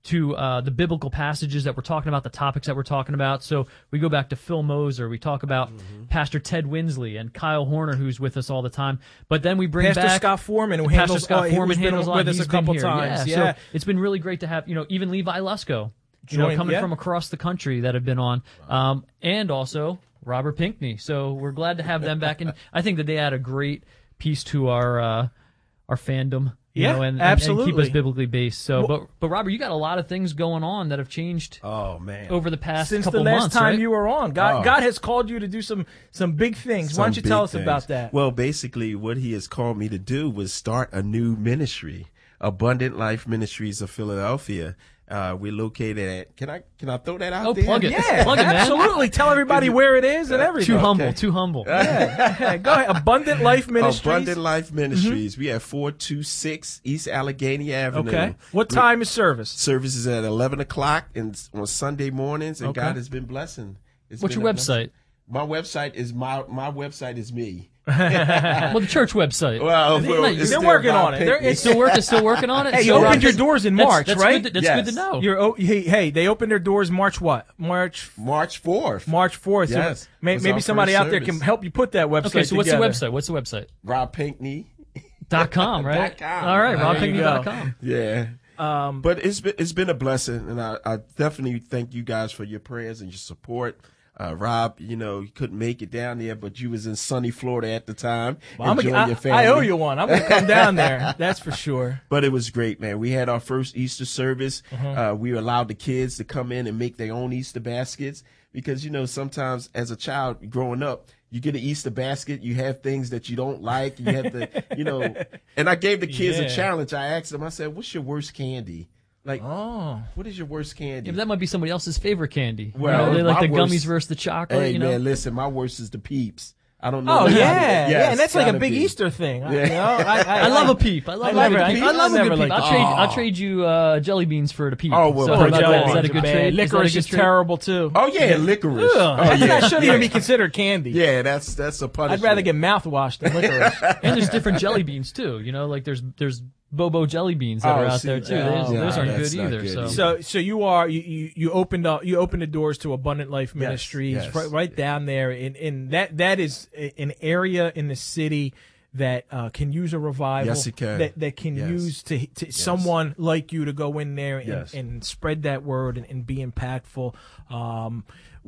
to uh, the biblical passages that we're talking about, the topics that we're talking about. So we go back to Phil Moser. We talk about mm-hmm. Pastor Ted Winsley and Kyle Horner, who's with us all the time. But then we bring Pastor back Scott Foreman, who Pastor handles, Scott uh, Foreman handles been with us He's a couple been here. times. Yeah. yeah. So it's been really great to have, you know, even Levi Lusko, you know, Join- coming yeah. from across the country that have been on, um, and also Robert Pinckney. So we're glad to have them back. And I think that they add a great piece to our uh, our fandom. You Yeah, know, and, absolutely. and keep us biblically based. So, Well- but but Robert, you got a lot of things going on that have changed Oh man. over the past Since couple the last months, time right? you were on, God, Oh. God has called you to do some some big things. Why Some don't you big tell us things. about that? Well, basically, what he has called me to do was start a new ministry, Abundant Life Ministries of Philadelphia. Uh, we're located at. Can I can I throw that out Oh, there? plug it. yeah, Plug it, man. absolutely. Tell everybody where it is and everything. Too humble, Okay. too humble. Yeah. Go ahead. Abundant Life Ministries. Abundant Life Ministries. We have four two six East Allegheny Avenue. Okay. What We- time is service? Service is at eleven o'clock and on Sunday mornings, and Okay. God has been blessing. It's What's been your a blessing. website? My website is my my website is me. Well, the church website. Well, They- well, no, it's you're They're still working Rob on it. They're- Pinckney. it's still working. Still working on it. Hey, you So, opened Rob, your doors in that's- March, that's right? Good, that's Yes. good to know. You're, oh, hey, hey, they opened their doors March what? March March fourth. March fourth. So Yes. may, Was maybe our somebody first out there service. can help you put that website Okay, so what's the together. website? What's the website? Rob Pinckney. Dot com, right? Dot com. All right, There rob you pinckney dot com. Yeah. Um, But it's been it's been a blessing, and I, I definitely thank you guys for your prayers and your support. Uh, Rob, you know, you couldn't make it down there, but you was in sunny Florida at the time. well, I'm enjoying a, your I, family. I owe you one. I'm going to come down there. That's for sure. But it was great, man. We had our first Easter service. Mm-hmm. Uh, we allowed the kids to come in and make their own Easter baskets because, you know, sometimes as a child growing up, you get an Easter basket, you have things that you don't like, you have to, you know, and I gave the kids Yeah. a challenge. I asked them, I said, what's your worst candy? Like, Oh. what is your worst candy? Yeah, but that might be somebody else's favorite candy. You Well, know, they like my the worst- gummies versus the chocolate. Hey, you know, man, listen, my worst is the Peeps. I don't know. Oh, how to- yeah. Yes, yeah, and that's like a gotta big be. Easter thing. I, Yeah. you know, I, I, I love a peep. I love I a never- good I- peep. I I love a never good peep. liked- I'll trade. Oh. I'll trade you uh, jelly beans for the peep. Oh, well, so Oh, how about jelly that? Is beans that a are good bad. trade? Is that a Licorice good is trade? terrible too. Oh, yeah, licorice. Ugh, Oh, that, yeah. that shouldn't even be considered candy. Yeah, that's that's a punishment. I'd rather get mouthwash than licorice. And there's different jelly beans too. You know, like there's there's Bobo jelly beans that Oh, are out see, there too. yeah. Those, Yeah, those aren't that's good not either. good so. either. So, so you are you, you, you opened up you opened the doors to Abundant Life Ministries yes. right, right down there, and and that that is an area in the city that uh, can use a revival. Yes, it can. That that can Yes. use to, to someone like you to go in there and, Yes. and spread that word and, and be impactful. Um,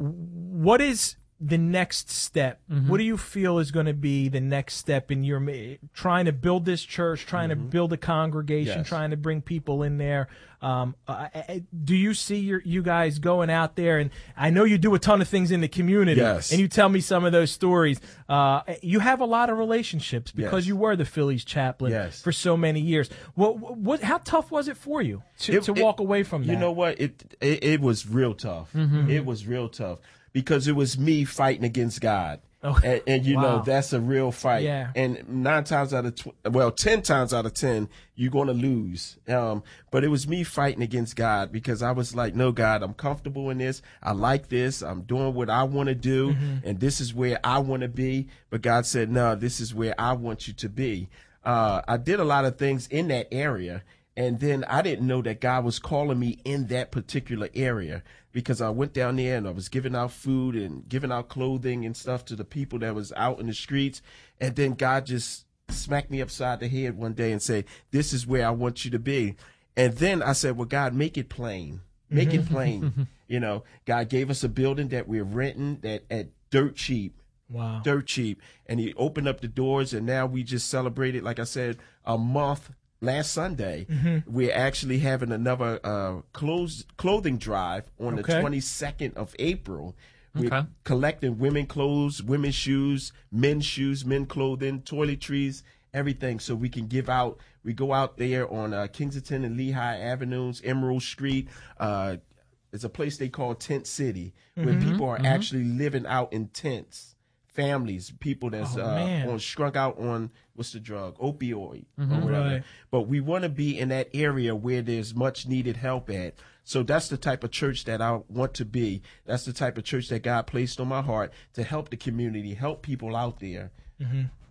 what is the next step? Mm-hmm. What do you feel is going to be the next step in your ma- trying to build this church, trying to build a congregation, Mm-hmm. Yes. trying to bring people in there? Um, uh, uh, do you see your, you guys going out there? And I know you do a ton of things in the community, Yes. and you tell me some of those stories. Uh, you have a lot of relationships because Yes. you were the Phillies chaplain Yes. for so many years. What, what, how tough was it for you to, It- to it- walk away from that? You know what? It it, it was real tough. Mm-hmm. It was real tough because it was me fighting against God. Oh, And, and you wow. know that's a real fight. Yeah. And nine times out of tw- well, ten times out of ten, you're going to lose. Um, but it was me fighting against God because I was like, no, God, I'm comfortable in this. I like this. I'm doing what I want to do, Mm-hmm. and this is where I want to be. But God said, no, this is where I want you to be. Uh, I did a lot of things in that area. And then I didn't know that God was calling me in that particular area because I went down there and I was giving out food and giving out clothing and stuff to the people that was out in the streets. And then God just smacked me upside the head one day and said, this is where I want you to be. And then I said, well, God, make it plain. Make it plain. You know, God gave us a building that we're renting that at dirt cheap. Wow. Dirt cheap. And he opened up the doors and now we just celebrated, like I said, a month. Last Sunday, Mm-hmm. we're actually having another uh, clothes, clothing drive on Okay. the twenty-second of April. We're Okay. collecting women clothes, women's shoes, men's shoes, men clothing, toiletries, everything, so we can give out. We go out there on uh, Kensington and Lehigh Avenues, Emerald Street. Uh, it's a place they call Tent City, where Mm-hmm. people are actually living out in tents. Families, people that's Oh, uh, man. on strung out on what's the drug, opioid or whatever. Right. But we want to be in that area where there's much needed help at. So that's the type of church that I want to be. That's the type of church that God placed on my heart to help the community, help people out there.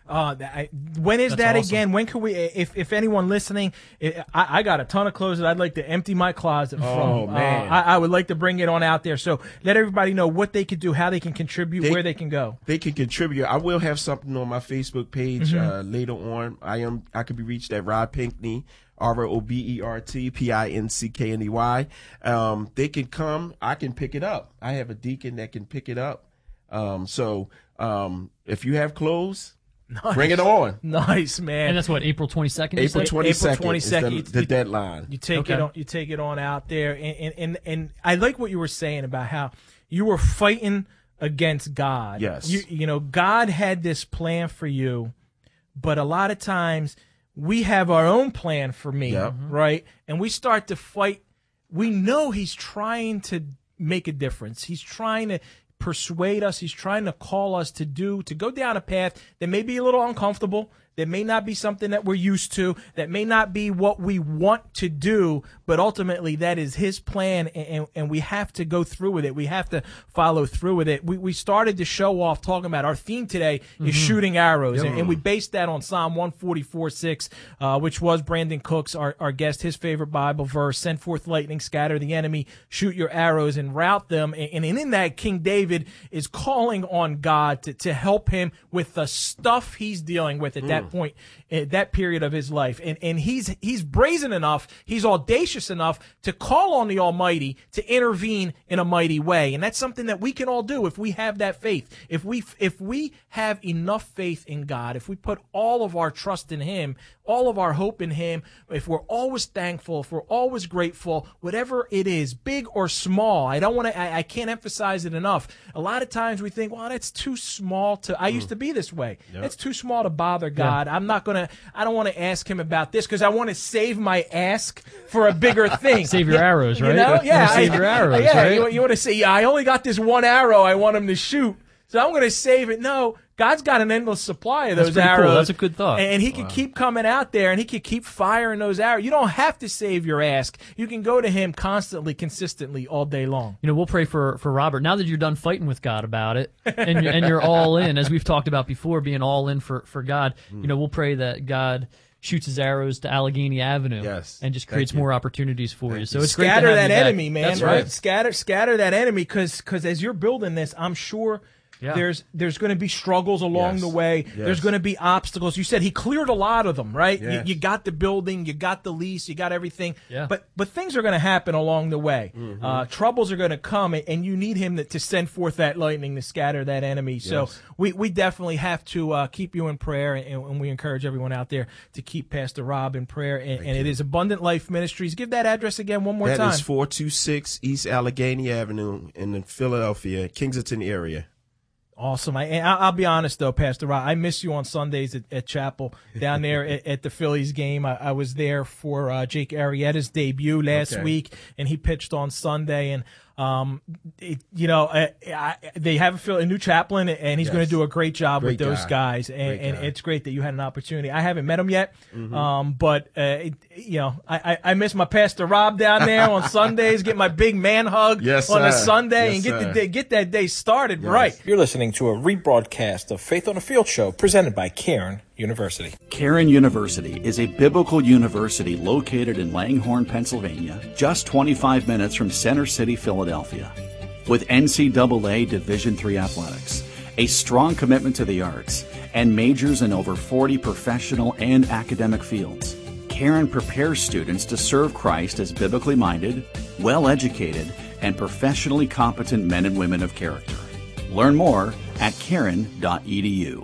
Uh, I, when is That's that awesome. again? When can we? If if anyone listening, I, I got a ton of clothes that I'd like to empty my closet Oh, from. man. Uh, I, I would like to bring it on out there. So let everybody know what they could do, how they can contribute, They- where they can go. They can contribute. I will have something on my Facebook page uh, later on. I am I can be reached at Rod Pinkney, R O B E R T P I N C K N E Y. Um, they can come. I can pick it up. I have a deacon that can pick it up. Um, so um, if you have clothes, Nice. bring it on. Nice, man. And that's what, April twenty-second? you April said? twenty-second, twenty-second. is the, the deadline. You take Okay. it on. You take it on out there, and, and and and I like what you were saying about how you were fighting against God. Yes. You you know, God had this plan for you, but a lot of times we have our own plan for me, Yep. right? And we start to fight. We know He's trying to make a difference. He's trying to persuade us. He's trying to call us to do, to go down a path that may be a little uncomfortable, that may not be something that we're used to, that may not be what we want to do, but ultimately that is His plan, and, and, and we have to go through with it. We have to follow through with it. We, we started the show off talking about our theme today is shooting arrows, and, and we based that on Psalm one forty-four six, uh, which was Brandon Cook's, our, our guest, his favorite Bible verse: send forth lightning, scatter the enemy, shoot your arrows, and rout them. And, and in that, King David is calling on God to, to help him with the stuff he's dealing with at that point, at that period of his life. And and he's he's brazen enough, he's audacious enough to call on the Almighty to intervene in a mighty way. And that's something that we can all do if we have that faith. If we if we have enough faith in God, if we put all of our trust in Him, all of our hope in Him, if we're always thankful, if we're always grateful, whatever it is, big or small. I don't want to I, I can't emphasize it enough. A lot of times we think, well, that's too small to I used to be this way. That's too small to bother God. I'm not gonna I don't want to ask Him about this because I want to save my ask for a bigger thing. Save your arrows, right? You know? Yeah. Save I- your arrows, yeah, right? you, you want to say, yeah, I only got this one arrow I want him to shoot, so I'm going to save it. No, God's got an endless supply of That's those pretty cool. arrows. That's a good thought. And He can keep coming out there, and He can keep firing those arrows. You don't have to save your ask. You can go to Him constantly, consistently, all day long. You know, we'll pray for, for Robert. Now that you're done fighting with God about it, and you're, and you're all in, as we've talked about before, being all in for, for God, you know, we'll pray that God shoots His arrows to Allegheny Avenue, Yes. and just Thank creates you. more opportunities for you. So it's great to Scatter have that you back. enemy, man. That's right? right. Scatter, scatter that enemy, because as you're building this, I'm sure. Yeah. There's there's going to be struggles along Yes. the way. Yes. There's going to be obstacles. You said He cleared a lot of them, right? Yes. You, you got the building, you got the lease, you got everything. Yeah. But but things are going to happen along the way. Mm-hmm. Uh, troubles are going to come, and you need Him to, to send forth that lightning to scatter that enemy. So Yes. we, we definitely have to uh, keep you in prayer, and, and we encourage everyone out there to keep Pastor Rob in prayer. And, and it is Abundant Life Ministries. Give that address again one more That time. is four two six East Allegheny Avenue in the Philadelphia, Kensington area. Awesome. I, and I- I'll be honest, though, Pastor Rob, I miss you on Sundays at, at Chapel down there at, at the Phillies game. I, I was there for uh, Jake Arrieta's debut last Okay. week, and he pitched on Sunday. And, um, it, you know, I, I, they have a, Phil- a new chaplain, and he's Yes. going to do a great job with Great those guy. guys. And, Great and guy. it's great that you had an opportunity. I haven't met him yet, um, but, uh, it, you know, I, I, I miss my Pastor Rob down there on Sundays, get my big man hug Yes, on a sir. Sunday, Yes, and get, the sir. day, get that day started right. You're listening to a rebroadcast of Faith on the Field show presented by Cairn University. Cairn University is a biblical university located in Langhorne, Pennsylvania, just twenty-five minutes from Center City, Philadelphia. With N C double A Division three athletics, a strong commitment to the arts, and majors in over forty professional and academic fields, Cairn prepares students to serve Christ as biblically minded, well-educated, and professionally competent men and women of character. Learn more at cairn dot e d u.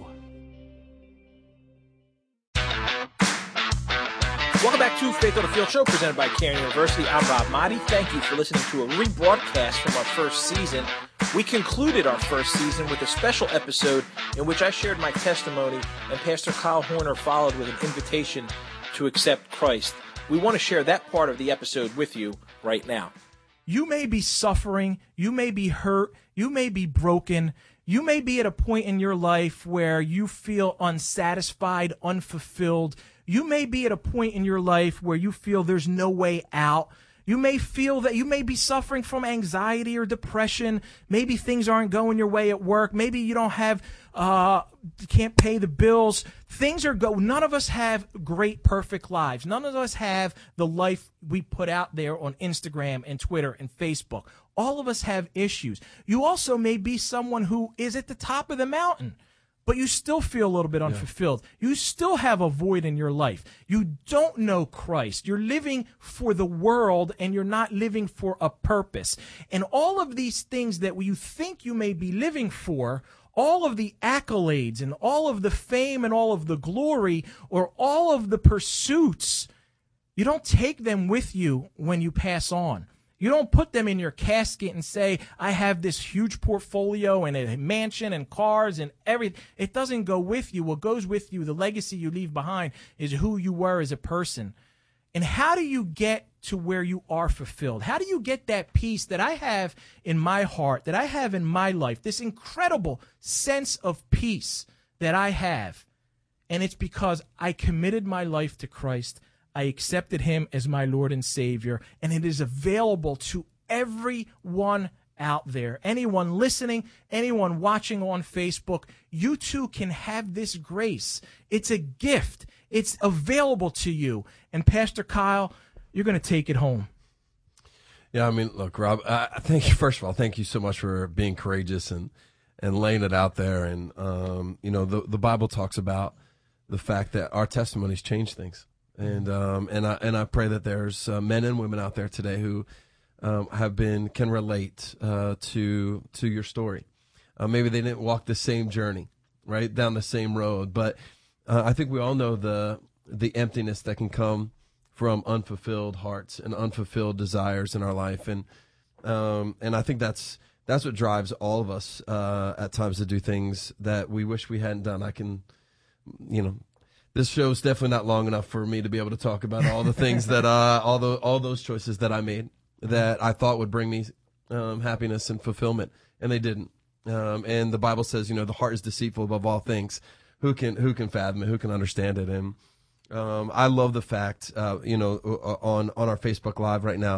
Welcome back to Faith on the Field show presented by Cairn University. I'm Rob Motti. Thank you for listening to a rebroadcast from our first season. We concluded our first season with a special episode in which I shared my testimony, and Pastor Kyle Horner followed with an invitation to accept Christ. We want to share that part of the episode with you right now. You may be suffering, you may be hurt, you may be broken, you may be at a point in your life where you feel unsatisfied, unfulfilled. You may be at a point in your life where you feel there's no way out. You may feel that you may be suffering from anxiety or depression. Maybe things aren't going your way at work. Maybe you don't have, uh, you can't pay the bills. Things are go. None of us have great, perfect lives. None of us have the life we put out there on Instagram and Twitter and Facebook. All of us have issues. You also may be someone who is at the top of the mountain, but you still feel a little bit unfulfilled. Yeah. You still have a void in your life. You don't know Christ. You're living for the world, and you're not living for a purpose. And all of these things that you think you may be living for, all of the accolades and all of the fame and all of the glory, or all of the pursuits, you don't take them with you when you pass on. You don't put them in your casket and say, I have this huge portfolio and a mansion and cars and everything. It doesn't go with you. What goes with you, the legacy you leave behind, is who you were as a person. And how do you get to where you are fulfilled? How do you get that peace that I have in my heart, that I have in my life, this incredible sense of peace that I have? And it's because I committed my life to Christ. I accepted him as my Lord and Savior, and it is available to everyone out there. Anyone listening, anyone watching on Facebook, you too can have this grace. It's a gift. It's available to you. And Pastor Kyle, you're going to take it home. Yeah, I mean, look, Rob, uh, thank you. First of all, thank you so much for being courageous and, and laying it out there. And, um, you know, the, the Bible talks about the fact that our testimonies change things. And um and I and I pray that there's uh, men and women out there today who um, have been can relate uh, to to your story. Uh, maybe they didn't walk the same journey, right down the same road, but uh, I think we all know the the emptiness that can come from unfulfilled hearts and unfulfilled desires in our life, and um and I think that's that's what drives all of us uh, at times to do things that we wish we hadn't done. I can, you know. This show's definitely not long enough for me to be able to talk about all the things that, uh, all the all those choices that I made that I thought would bring me um, happiness and fulfillment, and they didn't. Um, and the Bible says, you know, the heart is deceitful above all things. Who can who can fathom it? Who can understand it? And um, I love the fact, uh, you know, on on our Facebook Live right now,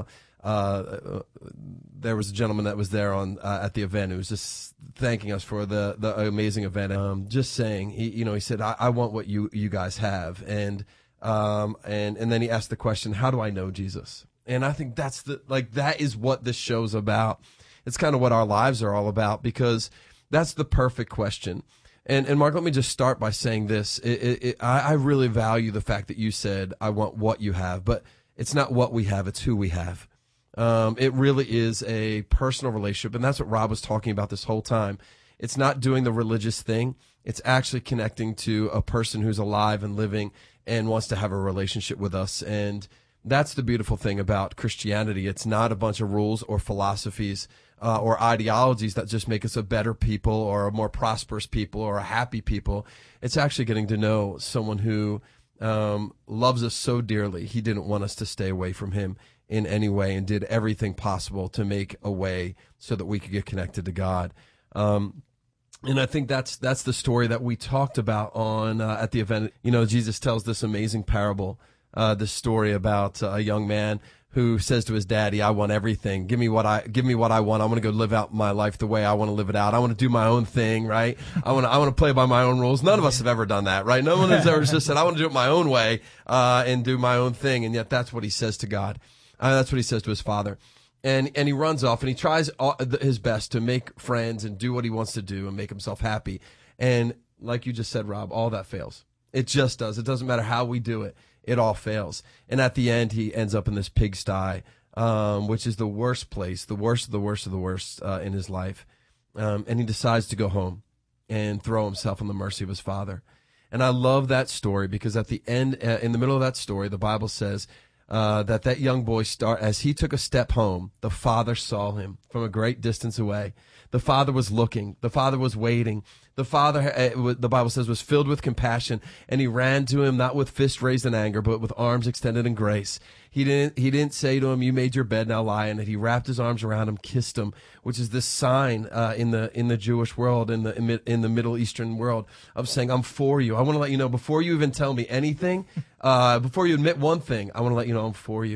uh, there was a gentleman that was there on uh, at the event who was just thanking us for the the amazing event. Um, just saying, he, you know, he said, I, I want what you you guys have, and um, and and then he asked the question, how do I know Jesus? And I think that's the like that is what this show's about. It's kind of what our lives are all about, because that's the perfect question. And and Mark, let me just start by saying this. It, it, it, I, I really value the fact that you said, I want what you have, but it's not what we have, it's who we have. Um, it really is a personal relationship, and that's what Rob was talking about this whole time. It's not doing the religious thing. It's actually connecting to a person who's alive and living and wants to have a relationship with us. And that's the beautiful thing about Christianity. It's not a bunch of rules or philosophies uh, or ideologies that just make us a better people or a more prosperous people or a happy people. It's actually getting to know someone who um, loves us so dearly. He didn't want us to stay away from him in any way, and did everything possible to make a way so that we could get connected to God. Um, and I think that's that's the story that we talked about on uh, at the event. You know, Jesus tells this amazing parable, uh, this story about uh, a young man who says to his daddy, I want everything. Give me what I give me what I want. I want to go live out my life the way I want to live it out. I want to do my own thing, right? I want to I want to play by my own rules. None of us have ever done that, right? No one has ever just said, I want to do it my own way uh, and do my own thing. And yet that's what he says to God. Uh, that's what he says to his father. And and he runs off, and he tries all, his best to make friends and do what he wants to do and make himself happy. And like you just said, Rob, all that fails. It just does. It doesn't matter how we do it. It all fails. And at the end, he ends up in this pigsty, um, which is the worst place, the worst of the worst of the worst uh, in his life. Um, and he decides to go home and throw himself on the mercy of his father. And I love that story, because at the end, uh, in the middle of that story, the Bible says, Uh, that that young boy, start as he took a step home, the father saw him from a great distance away. The father was looking. The father was waiting. The father, uh, the Bible says, was filled with compassion, and he ran to him, not with fists raised in anger, but with arms extended in grace. He didn't, he didn't say to him, you made your bed, now lie in it. He wrapped his arms around him, kissed him, which is this sign uh, in the in the Jewish world, in the in the Middle Eastern world, of saying, I'm for you. I want to let you know, before you even tell me anything, uh, before you admit one thing, I want to let you know I'm for you.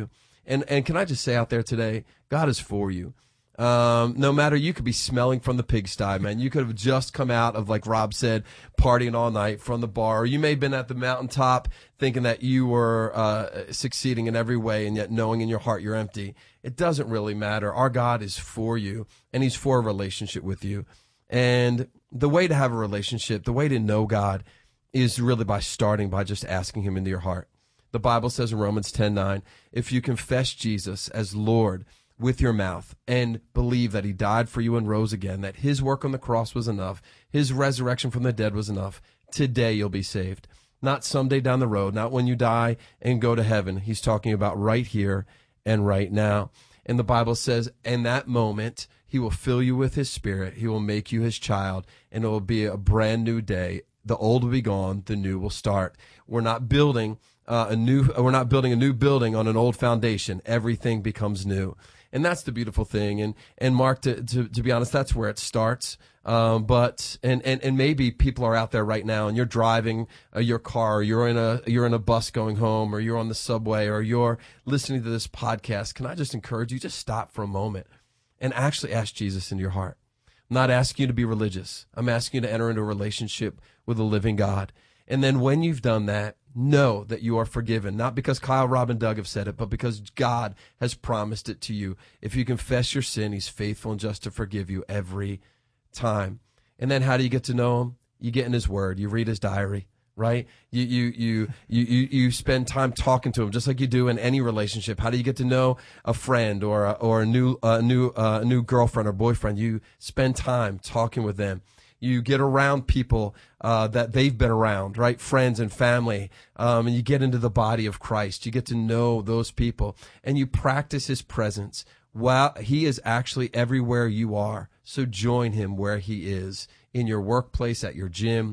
And and can I just say out there today, God is for you. Um, no matter, you could be smelling from the pigsty, man. You could have just come out of, like Rob said, partying all night from the bar. Or you may have been at the mountaintop thinking that you were uh, succeeding in every way, and yet knowing in your heart you're empty. It doesn't really matter. Our God is for you, and he's for a relationship with you. And the way to have a relationship, the way to know God, is really by starting by just asking him into your heart. The Bible says in Romans ten nine, if you confess Jesus as Lord with your mouth and believe that he died for you and rose again, that his work on the cross was enough, his resurrection from the dead was enough, today you'll be saved. Not someday down the road, not when you die and go to heaven. He's talking about right here and right now. And the Bible says, in that moment, he will fill you with his spirit. He will make you his child, and it will be a brand new day. The old will be gone. The new will start. We're not building uh, a new, we're not building a new building on an old foundation. Everything becomes new. And that's the beautiful thing. And, and Mark, to, to, to be honest, that's where it starts. Um, but, and, and, and maybe people are out there right now and you're driving uh, your car, or you're in a, you're in a bus going home, or you're on the subway, or you're listening to this podcast. Can I just encourage you, just stop for a moment and actually ask Jesus into your heart. I'm not asking you to be religious. I'm asking you to enter into a relationship with a living God. And then when you've done that, know that you are forgiven, not because Kyle, Rob, and Doug have said it, but because God has promised it to you. If you confess your sin, he's faithful and just to forgive you every time. And then how do you get to know him? You get in his word. You read his diary, right? You, you, you, you, you, you spend time talking to him, just like you do in any relationship. How do you get to know a friend or a, or a new, uh, new, uh, new girlfriend or boyfriend? You spend time talking with them. You get around people uh, that they've been around, right? Friends and family. Um, and you get into the body of Christ. You get to know those people. And you practice his presence. While he is actually everywhere you are. So join him where he is. In your workplace, at your gym,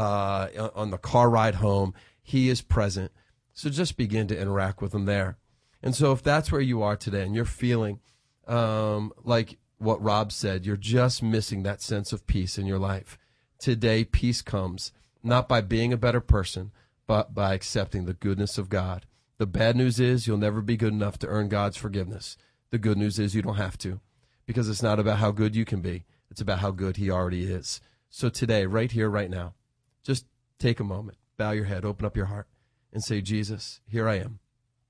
uh, on the car ride home. He is present. So just begin to interact with him there. And so if that's where you are today and you're feeling um, like what Rob said, you're just missing that sense of peace in your life. Today, peace comes not by being a better person, but by accepting the goodness of God. The bad news is you'll never be good enough to earn God's forgiveness. The good news is you don't have to, because it's not about how good you can be. It's about how good he already is. So today, right here, right now, just take a moment, bow your head, open up your heart, and say, Jesus, here I am.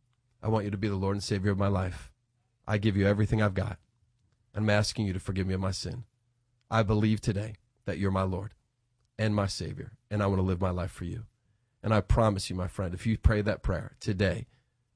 I want you to be the Lord and Savior of my life. I give you everything I've got. I'm asking you to forgive me of my sin. I believe today that you're my Lord and my Savior, and I want to live my life for you. And I promise you, my friend, if you pray that prayer today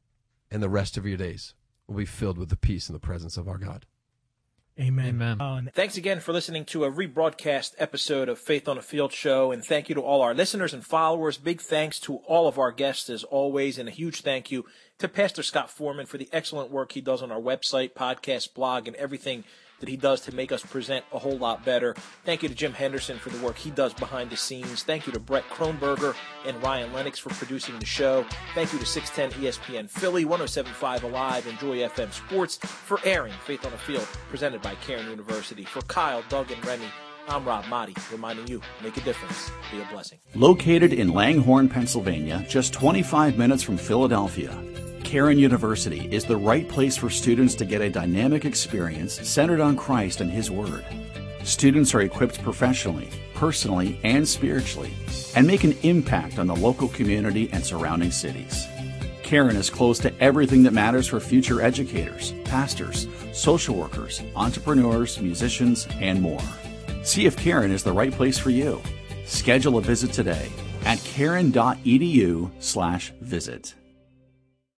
and the rest of your days will be filled with the peace and the presence of our God. Amen. Amen. Uh, Thanks again for listening to a rebroadcast episode of Faith on the Field Show, and thank you to all our listeners and followers. Big thanks to all of our guests, as always, and a huge thank you to Pastor Scott Foreman for the excellent work he does on our website, podcast, blog, and everything that he does to make us present a whole lot better. Thank you to Jim Henderson for the work he does behind the scenes. Thank you to Brett Kronberger and Ryan Lennox for producing the show. Thank you to six ten E S P N Philly, one oh seven point five Alive, and Joy F M Sports for airing Faith on the Field, presented by Cairn University. For Kyle, Doug, and Remy, I'm Rob Motti, reminding you, make a difference, be a blessing. Located in Langhorne, Pennsylvania, just twenty-five minutes from Philadelphia, Cairn University is the right place for students to get a dynamic experience centered on Christ and His Word. Students are equipped professionally, personally, and spiritually, and make an impact on the local community and surrounding cities. Cairn is close to everything that matters for future educators, pastors, social workers, entrepreneurs, musicians, and more. See if Cairn is the right place for you. Schedule a visit today at cairn dot e d u slash visit.